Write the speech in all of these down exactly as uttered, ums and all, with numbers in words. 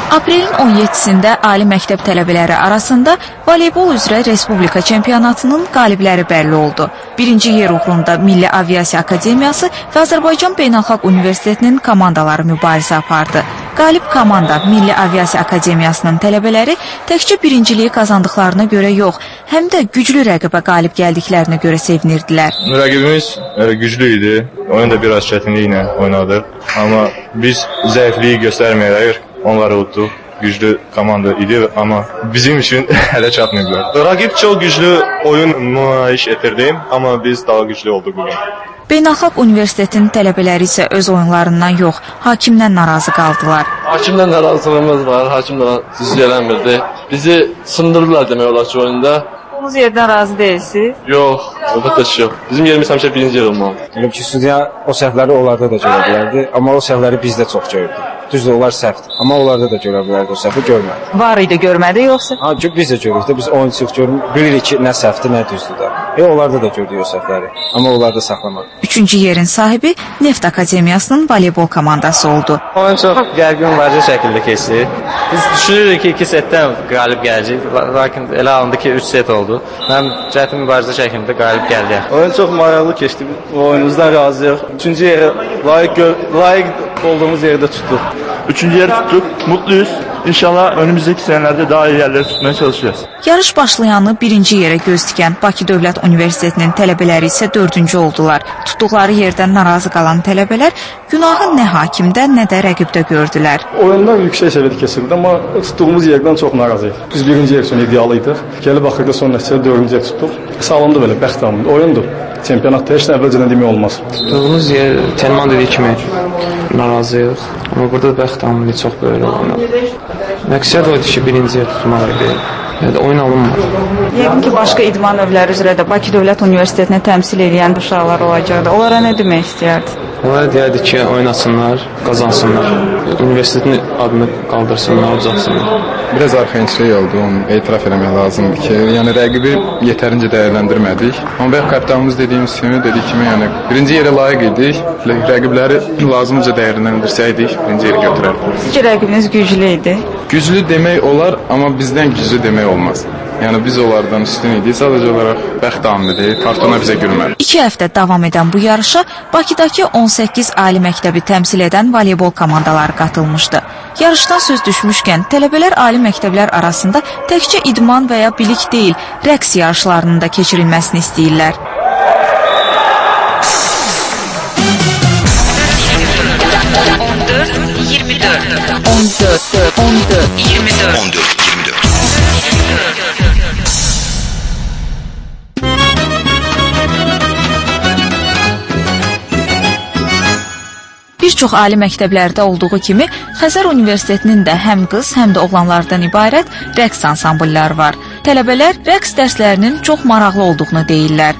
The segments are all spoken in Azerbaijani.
Aprelin on yeddisində ali məktəb tələbələri arasında voleybol üzrə Respublika çempionatının qalibləri bəlli oldu. Birinci yer uğrunda Milli Aviasiya Akademiyası və Azərbaycan Beynəlxalq Universitetinin komandaları mübarizə apardı. Qalib komanda Milli Aviasiya Akademiyasının tələbələri təkcə birinciliyi qazandıqlarına görə yox, həm də güclü rəqibə qalib gəldiklərinə görə sevinirdilər. Rəqibimiz güclü idi, oyun da biraz çətinliklə oynadı. Amma biz zəifliyi göstərməyərək onları udduq. Güclü komanda idi, amma bizim üçün hələ çatmayıblar. Rəqib çox güclü oyun nümayiş etdirdi, amma biz daha güclü olduq bugün. Beynəlxalq Universitetin tələbələri isə öz oyunlarından yox, hakimdən narazı qaldılar. Hakimdən narazılığımız var, hakimlə düz gələnmirdi. Bizi sındırırlar demək olar ki, oyunda. Olduğunuz yerdən razı deyilsiniz? Yox, əlbəttə ki, yox. Bizim yerimiz həmişə birinci yer olmalı. Elə ki, Sudiya o səhvləri onlarda da görə bilərdi, amma o səhvləri bizdə çox gördü. Düzdür, onlar səhvdir, amma onlarda da görə bilərdi, o səhvi görmədi. Var idi, görmədi yoxsa? Ha, biz də görürük də, biz oyunçuq görürük, bilirik ki, nə səhvdir, nə düzdür da. E, onlarda da gördük o səhvləri, amma onlarda saxlamadı. Üçüncü yerin sahibi Neft Akademiyasının voleybol komandası oldu. Oyun çox gərgin vərcə şəkildə keçdi. Biz düşünürük ki, iki setdən qalib gələcək, lakin elə alındı ki, üç set oldu. Mən çətin mübarizə şəklində qalib gəldik. Oyun çox maraqlı keçdi, oyunumuzdan razıyıq. Üçüncü yerə layiq, layiq olduğumuz yerdə tutduq. Üçüncü yeri tuttuk, mutluyuz. İnşallah önümüzdeki senelerde daha iyi yerleri tutmaya çalışacağız. Yarış başlayanı birinci yerə göz dikən Bakı Dövlət Universitetinin tələbələri isə dördüncü oldular. Tutduqları yerdən narazı qalan tələbələr günahı nə hakimdə, nə də rəqibdə gördülər. Oyundan yüksək səviyyədə keçirdi, amma tutduğumuz yerdən çox narazıyıq. Biz birinci yer üçün idealıydıq. Gəlib axırda son nəticədə dördüncü yer tutduq. Sağlamdı belə, bəxt tamamdı. Oyundur. Çempionatda heç nə əvvəlcədən demək olmaz. Tutduğumuz yer Telman dediyi kimi narazıyıq. Amma burada bəxt tamamdı, çox böyük olanlar. Məqsəd oydu ki, birinci yer tutmaq idi. Yəni, oyun alınmır. Yəqin ki, başqa idman növləri üzrə də Bakı Dövlət Universitetinə təmsil edən uşaqlar olacaqdı. Onlara nə demək istəyərdi? Onlara deyərdi ki, oynasınlar, qazansınlar. Universitetin adını qaldırsınlar, uzatsınlar. Biraz arxayınçılıq oldu, onu etiraf eləmək lazımdır ki, yəni rəqibi yetərincə dəyərləndirmədik. Amma bəx kapitanımız dediyimiz kimi, dediyi kimi, yəni birinci yerə layiq idik. Rəqibləri lazımca dəyərləndirsəydik, birinci yeri götürərdik. Sizcə rəqibiniz güclü idi? Güclü demək olar, amma bizdən güclü demək olmaz. Yəni biz onlardan üstün idik, sadəcə olaraq bəxt amili, kartona bizə gülmədi. İki həftə davam edən bu yarışa Bakıdakı on səkkiz ali məktəbi təmsil edən voleybol komandaları qatılmışdı. Yarışdan söz düşmüşkən, tələbələr ali məktəblər arasında təkcə idman və ya bilik deyil, rəqs yarışlarının da keçirilməsini istəyirlər. on dörd iyirmi dörd on dörd on dörd iyirmi dörd on dörd iyirmi dörd Bir çox ali məktəblərdə olduğu kimi, Xəzər Universitetinin də həm qız, həm də oğlanlardan ibarət rəqs ansamblları var. Tələbələr rəqs dərslərinin çox maraqlı olduğunu deyirlər.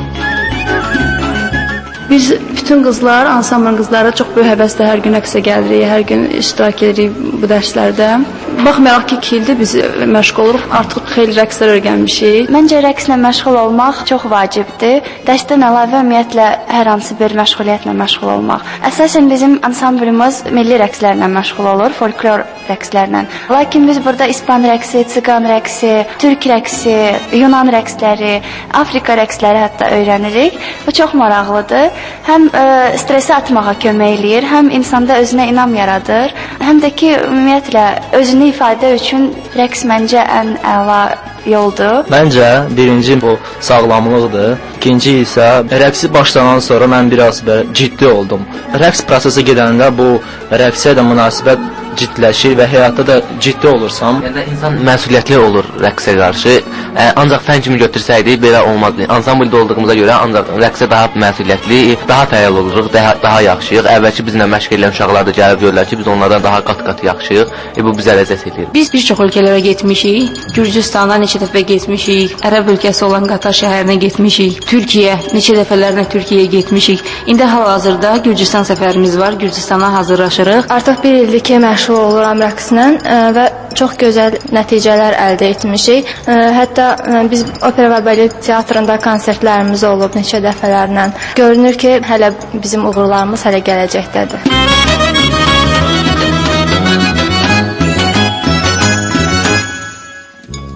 Biz bütün qızlar, ansamblın qızları çox böyük həvəslə hər gün rəqsə gəlirik, hər gün iştirak edirik bu dərslərdə. Baxmayaraq ki, iki ildir biz məşğul oluruq, artıq xeyli rəqslər öyrənmişik. Məncə rəqslə məşğul olmaq çox vacibdir. Dərsdən əlavə ümumiyyətlə hər hansı bir məşğuliyyətlə məşğul olmaq. Əsasən bizim ansamblımız milli rəqslərlə məşğul olur, folklor rəqslərlə. Lakin biz burada İspan rəqsi, Tsiqan rəqsi, Türk rəqsi, Yunan rəqsləri, Afrika rəqsləri hətta öyrənirik. Bu çox maraqlıdır. Həm ə, stresi atmağa kömək eləyir, həm insanda özünə inam yaradır, həm də ki, ümumiyyətlə, özünü ifadə üçün rəqs məncə ən əla yoldur. Məncə, birinci bu sağlamlıqdır, ikinci isə rəqsi başlanan sonra mən biraz belə ciddi oldum. Rəqs prosesi gedəndə bu rəqsə də münasibət ciddiləşir və həyatda da ciddi olursam, yəni insan məsuliyyətli olur rəqsə qarşı. Ə, ancaq fən kimi götürsəydik, belə olmazdı. Ansambldə olduğumuza görə ancaq rəqsə daha məsuliyyətli, daha fəal oluruq, daha, daha yaxşıyıq. Əvvəlki bizlə məşq edən uşaqlar da gəlib görürlər ki, biz onlardan daha qat-qat yaxşıyıq. E, bu bizə ləzzət edir. Biz bir çox ölkələrə getmişik. Gürcüstana neçə dəfə getmişik. Ərəb ölkəsi olan Qatar şəhərinə getmişik. Türkiyə, neçə dəfələrlə Türkiyəyə getmişik. İndi hal-hazırda Gürcüstan səfərimiz var. Gürcüstana hazırlaşırıq. Artıq bir ildir ki, məşğul oluram rəqslə və çox gözəl nəticələr əldə etmişik. Hətta biz opera və balet teatrında konsertlərimiz olub neçə dəfələrlə. Görünür ki, hələ bizim uğurlarımız hələ gələcəkdədir.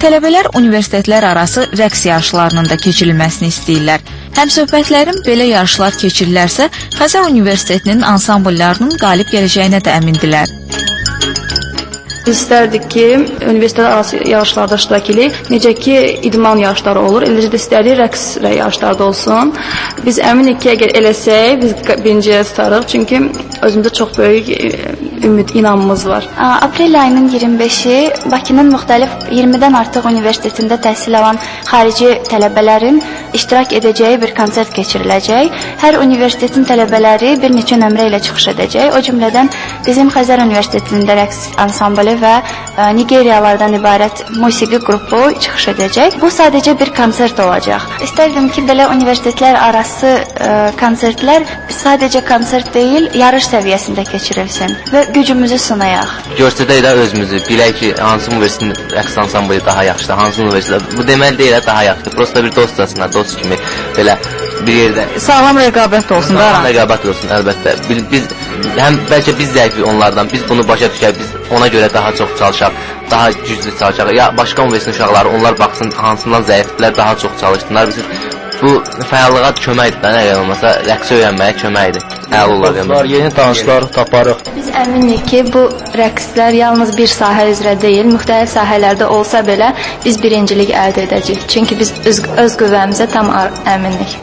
Tələbələr universitetlər arası rəqs yarışlarının da keçirilməsini istəyirlər. Həmsöhbətlərin belə yarışlar keçirilərsə, Xəzər Universitetinin ansambllarının qalib gələcəyinə də əmindilər. Biz istərdik ki, universitet arası yarışlarda iştirak edək. Necə ki, idman yarışları olur, eləcə də istərdik rəqs yarışlarda olsun. Biz əminik ki, əgər eləsək, biz birinciyə tutarıq. Çünki özümüzdə çox böyük ümid, inanmımız var. Aprel ayının iyirmi beşi Bakının müxtəlif iyirmidən artıq universitetində təhsil alan xarici tələbələrin iştirak edəcəyi bir konsert keçiriləcək. Hər universitetin tələbələri bir neçə nömrə ilə çıxış edəcək. O cümlədən bizim Xəzər Universitetində rəqs ansamblı və Nigeriyalardan ibarət musiqi qrupu çıxış edəcək. Bu sadəcə bir konsert olacaq. İstərdim ki, belə universitetlər arası ə, konsertlər sadəcə konsert deyil, yarış səviyyəsində keçirilsin və gücümüzü sınayaq. Göstərək də özümüzü, bilək ki, hansı universitetin rəqs ansamblı daha yaxşıdır, hansı universitet. Bu deməli deyil, daha yaxşıdır. Prosta bir dostcasına, dost kimi belə bir yerdə sağlam rəqabət olsun da. Sağlam rəqabət olsun, əlbəttə. Biz, biz həm bəlkə biz zəifik onlardan, biz bunu başa düşək, biz ona görə daha çox çalışaq, daha güclü çalışaq. Ya başqa universitet uşaqları, onlar baxsın hansından zəifdirlər, daha çox çalışsınlar. Biz bu fəallığa köməkdir, nə qədər olmasa rəqsə öyrənməyə köməkdir. Əla olar yəni. Yeni tanışlar taparıq. Biz əminik ki, bu rəqslər yalnız bir sahə üzrə deyil, müxtəlif sahələrdə olsa belə biz birincilik əldə edəcəyik. Çünki biz öz, öz qüvvəmizə tam əminik.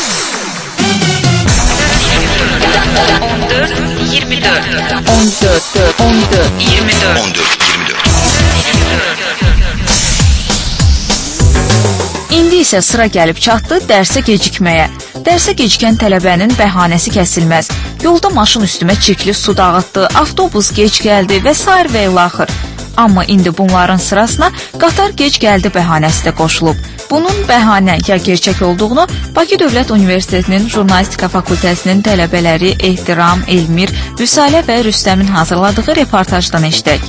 on dörd iyirmi dörd on dörd on dörd iyirmi dörd on dörd iyirmi dörd İndi isə sıra gəlib çatdı dərsə gecikməyə. Dərsə gecikən tələbənin bəhanəsi kəsilməz. Yolda maşın üstümə çirkli su dağıtdı, avtobus gec gəldi və sair və ilaxır. Amma indi bunların sırasına qatar gec gəldi bəhanəsi də qoşulub. Bunun bəhanə ya gerçək olduğunu Bakı Dövlət Universitetinin Jurnalistika Fakültəsinin tələbələri Ehtiram, Elmir, Vüsalə və Rüstəmin hazırladığı reportajdan eşidək.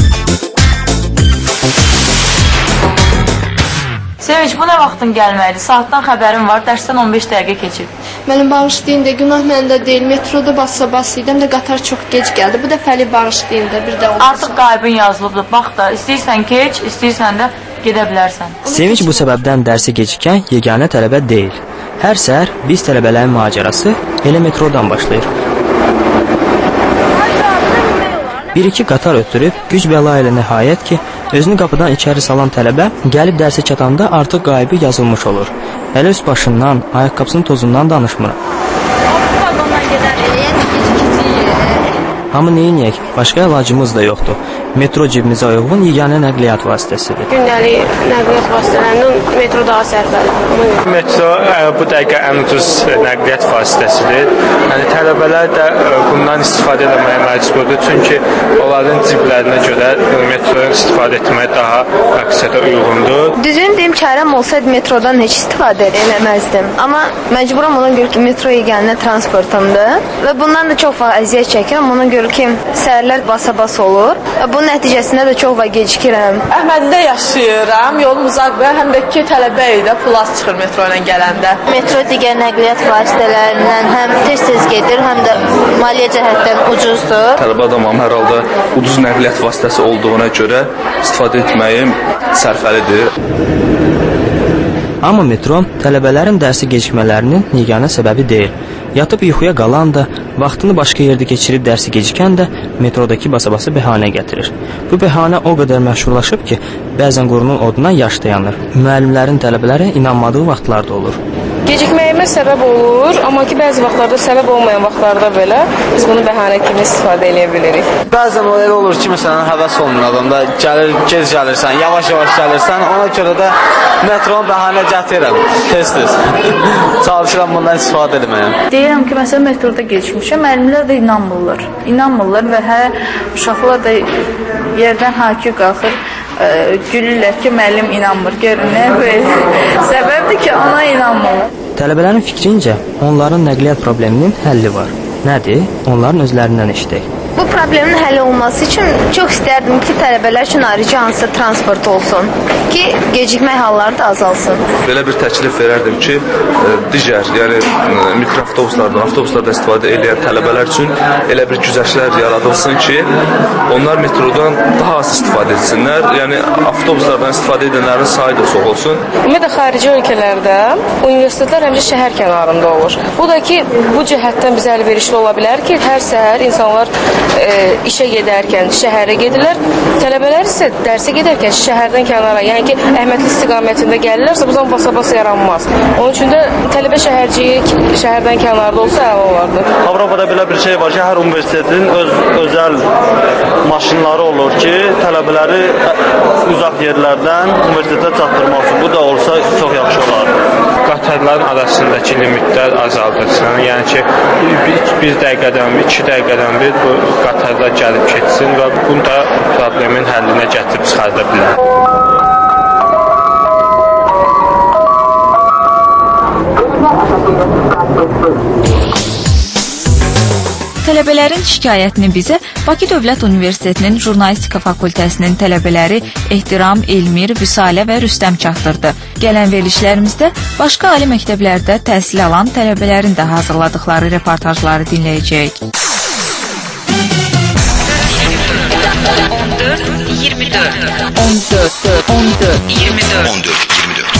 Sevinç, bu nə vaxtın gəlməkdir? Saatdan xəbərim var, dərsdən on beş dəqiqə keçib. Mənim bağışlayın da, günah məndə deyil. Metroda bassa-bas idim də qatar çox gec gəldi. Bu dəfəli bağışlayın da, bir də olmasın. Artıq qaybın yazılıbdır. Bax da, istəyirsən keç, istəyirsən də gedə bilərsən. Sevinç bu səbəbdən dərsə gecikən yeganə tələbə deyil. Hər səhər biz tələbələrin macərası elə metrodan başlayır. Bir-iki qatar ötürüb, güc bəla ilə nəhayət ki, özünü qapıdan içəri salan tələbə gəlib dərsə çatanda artıq qayıbı yazılmış olur. Hələ üst başından, ayaqqabısının tozundan danışmıram. Amma neyiniyək? Başqa əlacımız da yoxdur. Metro cibimizə uyğun yeganə nəqliyyat vasitəsidir. Gündəlik nəqliyyat vasitələrindən metro daha sərfəlidir. Metro bu dəqiqə ən ucuz nəqliyyat vasitəsidir. Yəni tələbələr də bundan istifadə etməyə məcburdur. Çünki onların ciblərinə görə metrodan istifadə etmək daha məqsədə uyğundur. Düzünü deyim, kərəm olsaydı metrodan heç istifadə eləməzdim. Amma məcburam ona görə ki, metro yeganə transportumdur və bundan da çox vaxt əziyyət çəkirəm. Ona görə ki, səhərlər basa-bas olur. Bunun nəticəsində də çox vaxt gecikirəm. Əhmədidə yaşayıram, yolum uzaqdır, həm də ki, tələbə ilə plus çıxır metro ilə gələndə. Metro digər nəqliyyat vasitələrindən həm tez-tez gedir, həm də maliyyə cəhətdən ucuzdur. Tələbə adamam, hər halda ucuz nəqliyyat vasitəsi olduğuna görə istifadə etməyim sərfəlidir. Amma metro tələbələrin dərsi gecikmələrinin yeganə səbəbi deyil. Yatıb yuxuya qalan da, vaxtını başqa yerdə keçirib dərsi gecikən də metrodakı basa-bası bəhanə gətirir. Bu bəhanə o qədər məşhurlaşıb ki, bəzən qurunun oduna yaş dayanır. Müəllimlərin tələbələrə inanmadığı vaxtlarda olur. Gecikməyimə səbəb olur, amma ki, bəzi vaxtlarda səbəb olmayan vaxtlarda belə biz bunu bəhanə kimi istifadə edə bilirik. Bəzən o elə olur ki, məsələn, həvəs olunur adamda, gəlir, gec gəlirsən, yavaş-yavaş gəlirsən, ona görə də metronun bəhanə gətirirəm, tez-tez. Çalışıram bundan istifadə etməyə. Deyirəm ki, məsələn, metroda gecikmişəm, müəllimlər də inanmırlar. İnanmırlar və hə, uşaqlar da yerdən hakir qalxır, ə, gülürlər ki, müəllim inanmır. Görün, nə belə? Səbəbdir ki, ona inanmırlar. Tələbələrin fikrincə, onların nəqliyyat probleminin həlli var. Nədir? Onların özlərindən eşidək. Bu problemin həll olması üçün çox istərdim ki, tələbələr üçün ayrıca hansısa transport olsun ki, gecikmə halları da azalsın. Belə bir təklif verərdim ki, digər, yəni mikroavtobuslardan, avtobuslardan istifadə edən tələbələr üçün elə bir güzəştlər yaradılsın ki, onlar metrodan daha az istifadə etsinlər. Yəni avtobuslardan istifadə edənlərin sayı da çox olsun. Ümumiyyətlə xarici ölkələrdə universitetlər həmişə şəhər kənarında olur. Bu da ki, bu cəhətdən bizə əlverişli ola bilər ki, hər səhər insanlar e, işə gedərkən şəhərə gedirlər. Tələbələr isə dərsə gedərkən şəhərdən kənara, yəni ki, Əhmədli istiqamətində gəlirlərsə, bu zaman basa-basa yaranmaz. Onun üçün də tələbə şəhərciyi şəhərdən kənarda olsa əla olardı. Avropada belə bir şey var ki, hər universitetin öz özəl maşınları olur ki, tələbələri uzaq yerlərdən universitetə çatdırmaq üçün. Bu da olsa çox yaxşı olar. Qatarların arasındakı limitlər azaldılsın. Yəni ki, bir, bir dəqiqədən, iki dəqiqədən bir bu qatarlar gəlib keçsin və bu da problemin həllinə gətirib çıxarda bilər. Tələbələrin şikayətini bizə Bakı Dövlət Universitetinin Jurnalistika Fakültəsinin tələbələri Ehtiram, Elmir, Vüsalə və Rüstəm çatdırdı. Gələn verilişlərimizdə başqa ali məktəblərdə təhsil alan tələbələrin də hazırladıkları reportajları dinləyəcəyik. on dörd iyirmi dörd on dörd on dörd iyirmi dörd on dörd iyirmi dörd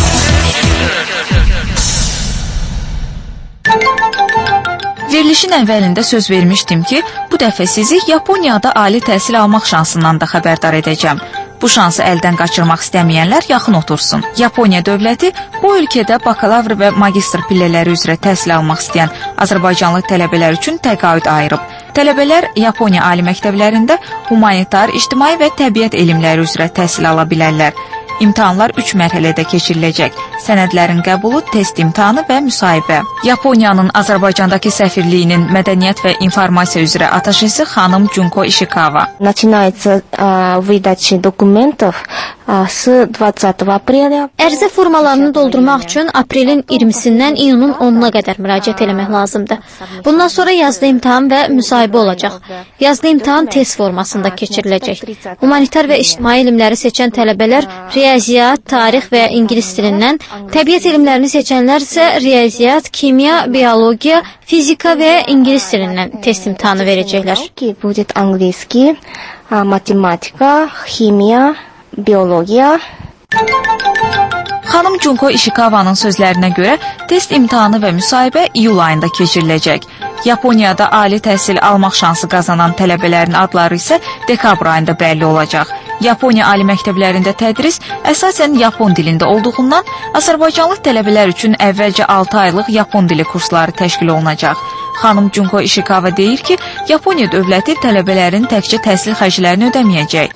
Verilişin əvvəlində söz vermişdim ki, bu dəfə sizi Yaponiyada ali təhsil almaq şansından da xəbərdar edəcəm. Bu şansı əldən qaçırmaq istəməyənlər yaxın otursun. Yaponiya dövləti bu ölkədə bakalavr və magistr pillələri üzrə təhsil almaq istəyən Azərbaycanlı tələbələr üçün təqaüd ayırıb. Tələbələr Yaponiya ali məktəblərində humanitar, ictimai və təbiət elmləri üzrə təhsil ala bilərlər. İmtahanlar üç mərhələdə keçiriləcək. Sənədlərin qəbulu, test imtahanı və müsahibə. Yaponiyanın Azərbaycandakı səfirliyinin mədəniyyət və informasiya üzrə ataşesi xanım Junko Ishikawa. Начинается выдача документов с двадцатого апреля. Ərizə formalarını doldurmaq üçün aprelin iyirmisindən iyunun onuna qədər müraciət eləmək lazımdır. Bundan sonra yazılı imtahan və müsahibə olacaq. Yazılı imtahan test formasında keçiriləcək. Humanitar və ictimai elmləri seçən tələbələr riyaziyyat, tarix və ingilis dilindən, təbiət elmlərini seçənlər isə riyaziyyat, kimya, biologiya, fizika və ingilis dilindən test imtahanı verəcəklər. Будет английский, математика, химия, biologiya. Xanım Junko Ishikawa'nın sözlərinə görə test imtahanı və müsahibə iyul ayında keçiriləcək. Yaponiyada ali təhsil almaq şansı qazanan tələbələrin adları isə dekabr ayında bəlli olacaq. Yaponiya ali məktəblərində tədris əsasən Yapon dilində olduğundan Azərbaycanlı tələbələr üçün əvvəlcə altı aylıq Yapon dili kursları təşkil olunacaq. Xanım Junko Ishikawa deyir ki, Yaponiya dövləti tələbələrin təkcə təhsil xərclərini ödəməyəcək.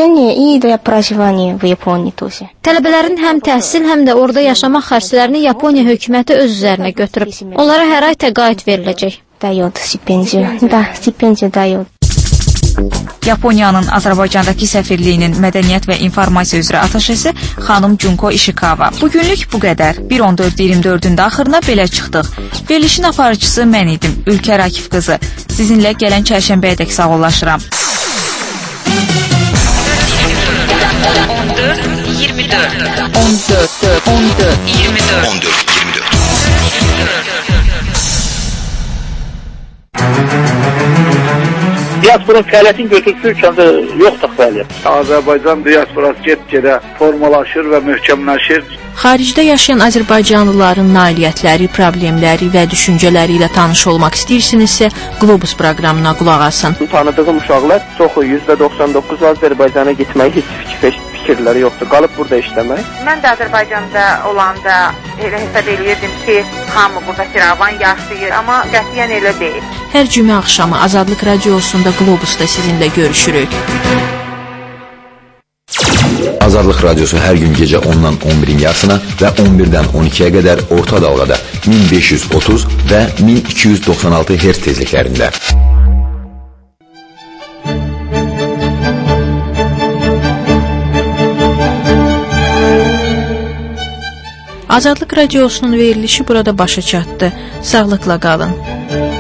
Tələbələrin həm təhsil, həm də orada yaşamaq xərclərini Yaponiya hökuməti öz üzərinə götürüb. Onlara hər ay təqaüd veriləcək. Yaponiyanın Azərbaycandakı səfirliyinin mədəniyyət və informasiya üzrə ataşesi xanım Junko Ishikawa. Bugünlük bu qədər. bir on dörd iyirmi dördün də axırına belə çıxdıq. Verilişin aparıcısı mən idim, Ülkər Akif qızı. Sizinlə gələn çərşənbəyədək sağollaşıram. on dörd iyirmi dörd on dörd on dörd iyirmi dörd on dörd iyirmi dörd Diasporun fəaliyyətin götürsü üçün də yoxdur fəaliyyət. Azərbaycan diasporası get-gedə formalaşır və möhkəmləşir. Xaricdə yaşayan azərbaycanlıların nailiyyətləri, problemləri və düşüncələri ilə tanış olmaq istəyirsinizsə, Globus proqramına qulaq asın. Tanıdığım uşaqlar çoxu yüzdə doxsan doqquz Azərbaycana getməyi heç fikir fikirləri yoxdur. Qalıb burada işləmək. Mən də Azərbaycanda olanda elə hesab eləyirdim ki, hamı burada firavan yaşayır, amma qətiyyən elə deyil. Hər cümə axşamı Azadlıq Radiosunda Globusda sizinlə görüşürük. Azadlıq Radiosu hər gün gecə ondan on birin yarısına və on birdən on ikiyə qədər orta dalğada min beş yüz otuz və min iki yüz doxsan altı hertz tezliklərində. Azadlıq Radiosunun verilişi burada başa çatdı. Sağlıqla qalın.